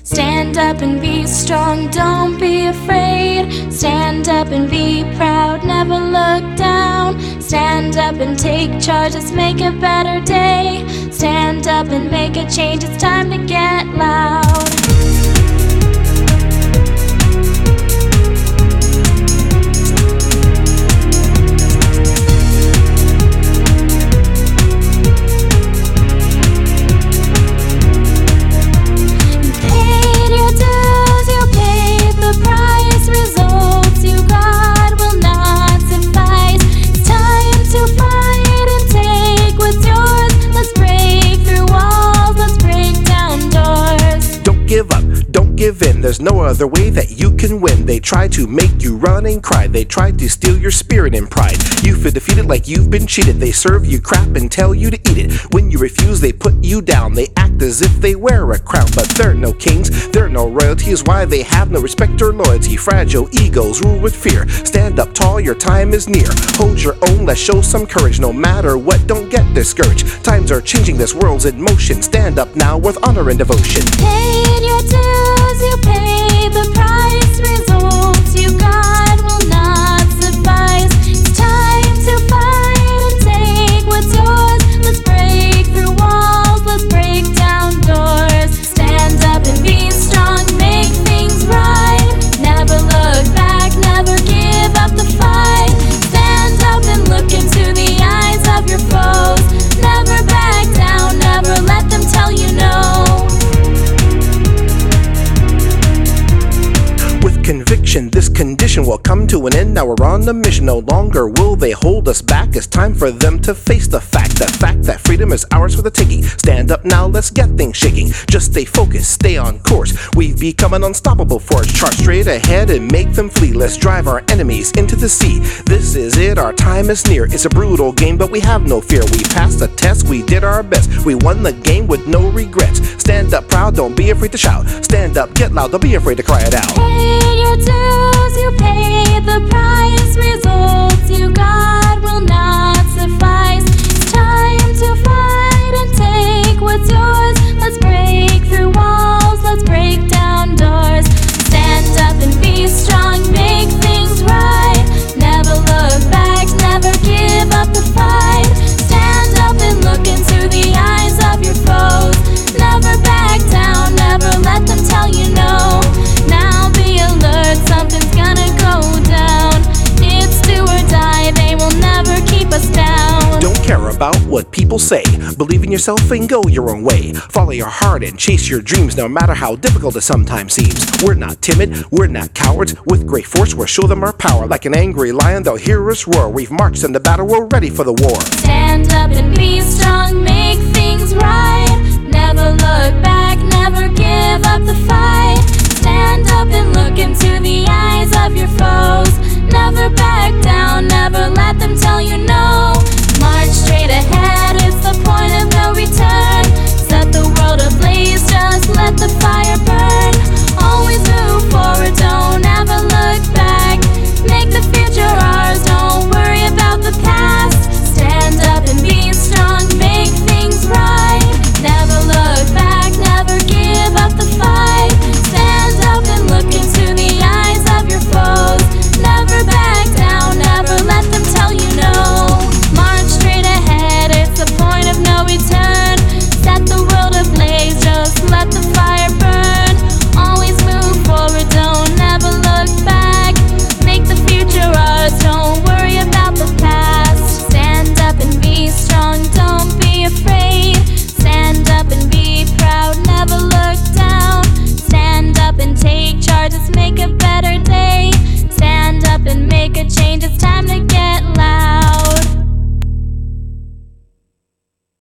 Stand up and be strong, don't be afraid. Stand up and be proud, never look down. Stand up and take charge, let's make a better day. Stand up and make a change, it's time to get loud. Give up, don't give in, there's no other way that you can win. They try to make you run and cry, they try to steal your spirit and pride. You feel defeated like you've been cheated, they serve you crap and tell you to eat it. When you refuse, they put you down, they act as if they wear a crown. But they're no kings, they're no royalty, is why they have no respect or loyalty. Fragile egos rule with fear, stand up tall, your time is near. Hold your own, let's show some courage, no matter what, don't get discouraged. Times are changing, this world's in motion, stand up now with honor and devotion. Paid your dues, you pay the price, results you got will not suffice. It's time to fight and take what's yours. Let's break through walls, let's break down doors. Stand up and be strong, make things right. Never look back, never give up the fight. Stand up and look into the eyes of your foes. Never back down, never let them tell you no. Conviction, this condition will come to an end. Now we're on a mission, no longer will they hold us back. It's time for them to face the fact that freedom is ours for the taking. Stand up now, let's get things shaking. Just stay focused, stay on course. We've become an unstoppable force. Chart straight ahead and make them flee. Let's drive our enemies into the sea. This is it, our time is near. It's a brutal game, but we have no fear. We passed the test, we did our best. We won the game with no regrets. Stand up proud, don't be afraid to shout. Stand up, get loud, don't be afraid to cry it out. Your dues, you pay the price, results you got will not suffice. It's time to fight and take what's yours. Let's break through walls, let's break down doors. Stand up and be strong, make things right. Never look back, never give up the fight. Stand up and look into the eyes of your foes. Never back down, never let them tell you no. Now be alert, something's gonna go down. It's do or die, they will never keep us down. Don't care about what people say. Believe in yourself and go your own way. Follow your heart and chase your dreams, no matter how difficult it sometimes seems. We're not timid, we're not cowards. With great force, we'll show them our power. Like an angry lion, they'll hear us roar. We've marched into battle, we're ready for the war. Stand up and be strong, make things right. Never look back, never give